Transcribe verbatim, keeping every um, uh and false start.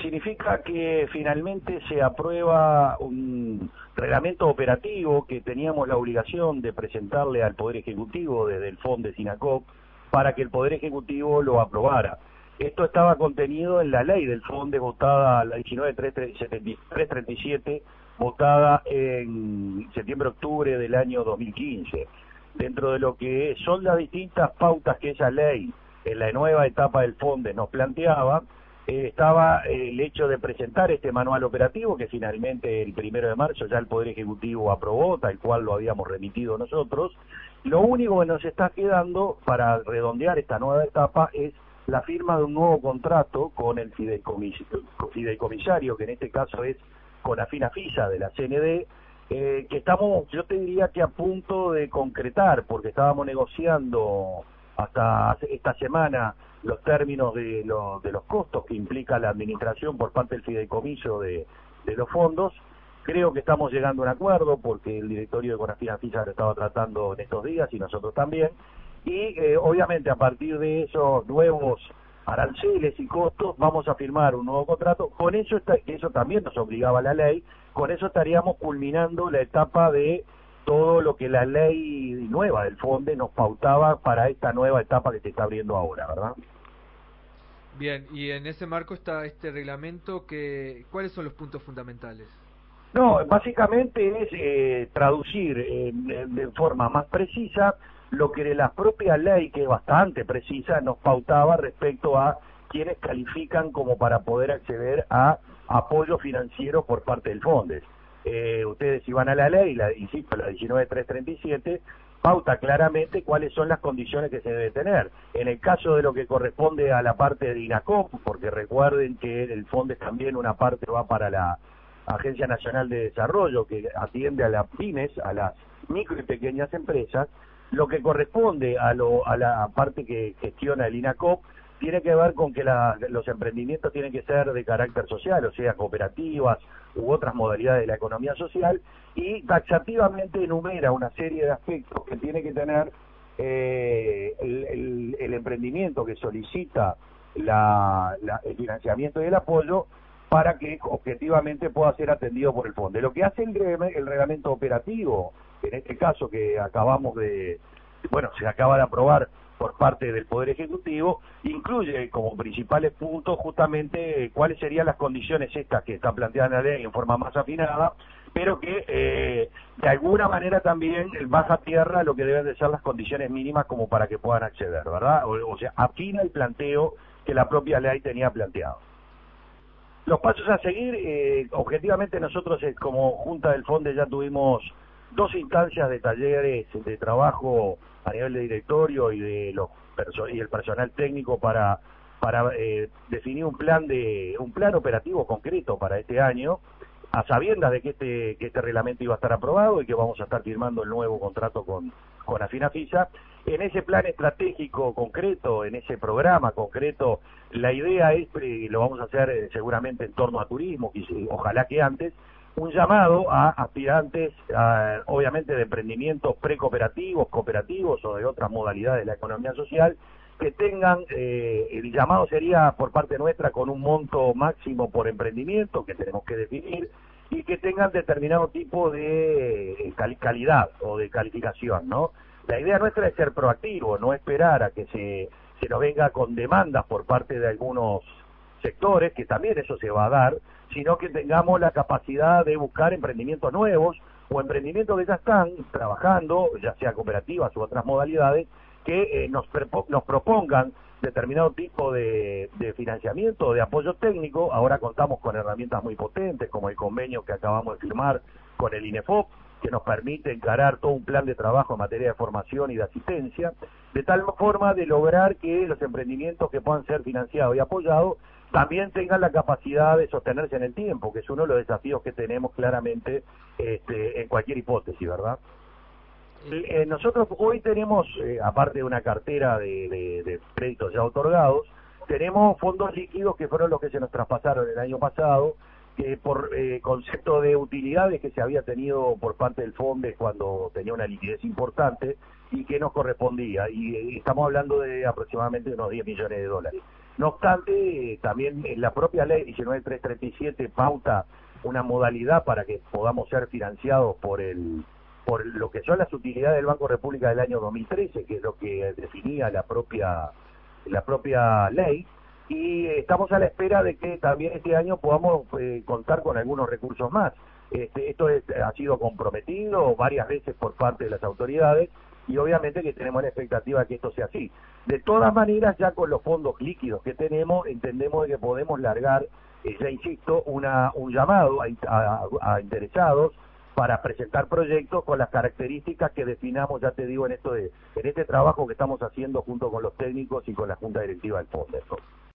significa que finalmente se aprueba un reglamento operativo que teníamos la obligación de presentarle al Poder Ejecutivo desde el Fondo de SINACOP para que el Poder Ejecutivo lo aprobara. Esto estaba contenido en la ley del Fondo votada, la diecinueve mil trescientos treinta y siete, votada en septiembre-octubre del año dos mil quince. Dentro de lo que son las distintas pautas que esa ley en la nueva etapa del Fondo nos planteaba, eh, estaba eh, el hecho de presentar este manual operativo que finalmente el primero de marzo ya el Poder Ejecutivo aprobó, tal cual lo habíamos remitido nosotros. Lo único que nos está quedando para redondear esta nueva etapa es la firma de un nuevo contrato con el fideicomis fideicomisario, que en este caso es con Afina-Fisa de la C N D, eh, que estamos, yo te diría que a punto de concretar, porque estábamos negociando hasta esta semana los términos de, lo, de los costos que implica la administración por parte del fideicomiso de, de los fondos. Creo que estamos llegando a un acuerdo, porque el directorio de Conafina-Fisa lo estaba tratando en estos días y nosotros también, y eh, obviamente a partir de esos nuevos aranceles y costos vamos a firmar un nuevo contrato. Con eso, está, eso también nos obligaba la ley, con eso estaríamos culminando la etapa de todo lo que la ley nueva del Fondo nos pautaba para esta nueva etapa que se está abriendo ahora, ¿verdad? Bien, y en ese marco está este reglamento, que ¿cuáles son los puntos fundamentales? No, básicamente es eh, traducir en, en, de forma más precisa lo que la propia ley, que es bastante precisa, nos pautaba respecto a quienes califican como para poder acceder a apoyo financiero por parte del Fondo. Eh, ustedes si van a la ley, la, insisto, la diecinueve mil trescientos treinta y siete, pauta claramente cuáles son las condiciones que se debe tener. En el caso de lo que corresponde a la parte de INACOP, porque recuerden que el Fondo también una parte va para la Agencia Nacional de Desarrollo, que atiende a las pymes, a las micro y pequeñas empresas, lo que corresponde a, lo, a la parte que gestiona el INACOP tiene que ver con que la, los emprendimientos tienen que ser de carácter social, o sea, cooperativas u otras modalidades de la economía social, y taxativamente enumera una serie de aspectos que tiene que tener eh, el, el, el emprendimiento que solicita la, la, el financiamiento y el apoyo para que objetivamente pueda ser atendido por el Fondo. Lo que hace el, el reglamento operativo, en este caso que acabamos de, bueno, se acaba de aprobar por parte del Poder Ejecutivo, incluye como principales puntos justamente cuáles serían las condiciones estas que están planteadas en la ley en forma más afinada, pero que eh, de alguna manera también baja a tierra lo que deben de ser las condiciones mínimas como para que puedan acceder, ¿verdad? O, o sea, afina el planteo que la propia ley tenía planteado. Los pasos a seguir, eh, objetivamente nosotros eh, como Junta del Fondo ya tuvimos dos instancias de talleres de trabajo a nivel de directorio y de los perso y el personal técnico para para eh, definir un plan de un plan operativo concreto para este año, a sabiendas de que este que este reglamento iba a estar aprobado y que vamos a estar firmando el nuevo contrato con con Afina-Fisa. En ese plan estratégico concreto, en ese programa concreto, la idea es, eh, lo vamos a hacer eh, seguramente en torno a turismo, y ojalá que antes, un llamado a aspirantes, a, obviamente de emprendimientos precooperativos, cooperativos o de otras modalidades de la economía social, que tengan, eh, el llamado sería por parte nuestra con un monto máximo por emprendimiento que tenemos que definir, y que tengan determinado tipo de cal calidad o de calificación, ¿no? La idea nuestra es ser proactivo, no esperar a que se, se nos venga con demandas por parte de algunos sectores, que también eso se va a dar, sino que tengamos la capacidad de buscar emprendimientos nuevos o emprendimientos que ya están trabajando, ya sea cooperativas u otras modalidades, que eh, nos, nos propongan determinado tipo de, de financiamiento o de apoyo técnico. Ahora contamos con herramientas muy potentes, como el convenio que acabamos de firmar con el INEFOP, que nos permite encarar todo un plan de trabajo en materia de formación y de asistencia, de tal forma de lograr que los emprendimientos que puedan ser financiados y apoyados también tengan la capacidad de sostenerse en el tiempo, que es uno de los desafíos que tenemos claramente este, en cualquier hipótesis, ¿verdad? Eh, nosotros hoy tenemos, eh, aparte de una cartera de, de, de créditos ya otorgados, tenemos fondos líquidos que fueron los que se nos traspasaron el año pasado, que por eh, concepto de utilidades que se había tenido por parte del Fondo cuando tenía una liquidez importante y que nos correspondía, y, y estamos hablando de aproximadamente unos diez millones de dólares. No obstante, eh, también eh, la propia ley diecinueve mil trescientos treinta y siete pauta una modalidad para que podamos ser financiados por el por lo que son las utilidades del Banco República del año dos mil trece, que es lo que definía la propia la propia ley, y eh, estamos a la espera de que también este año podamos eh, contar con algunos recursos más. Este, esto es, ha sido comprometido varias veces por parte de las autoridades, y obviamente que tenemos la expectativa de que esto sea así. De todas maneras, ya con los fondos líquidos que tenemos, entendemos que podemos largar, eh, ya insisto, una, un llamado a, a, a interesados para presentar proyectos con las características que definamos, ya te digo, en esto de en este trabajo que estamos haciendo junto con los técnicos y con la Junta Directiva del Fondo.